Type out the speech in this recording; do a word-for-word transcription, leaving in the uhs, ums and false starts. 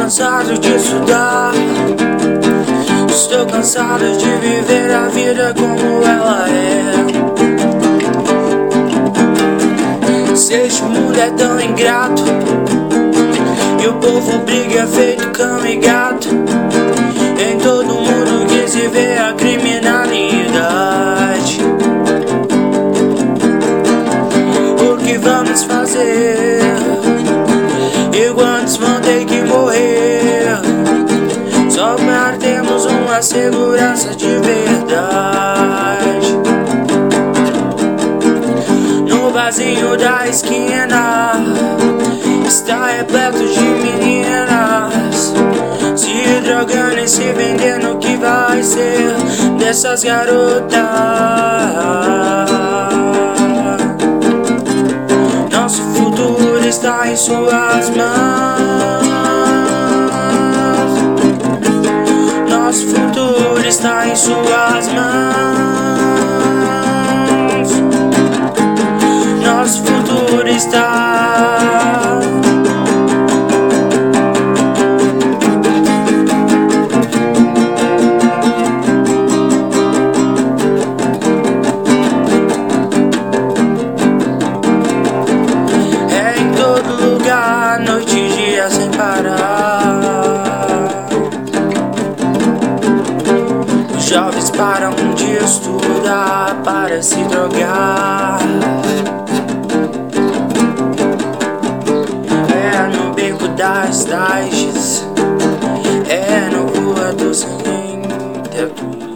cansado de estudar, estou cansado de viver a vida como ela é. Se este mundo é tão ingrato e o povo briga feito cão e gato, em todo mundo que se vê a criminalidade. O que vamos fazer? E quantos vão ter que morrer só para termos uma segurança de verdade? No barzinho da esquina está repleto de meninas se drogando e se vendendo. O que vai ser dessas garotas? Nosso futuro está em suas mãos. Nosso futuro está em suas mãos. Nosso futuro está. É em todo lugar, noite e dia sem parar. Os jovens param de estudar para se drogar. É no beco das lajes, é no voador sem teto.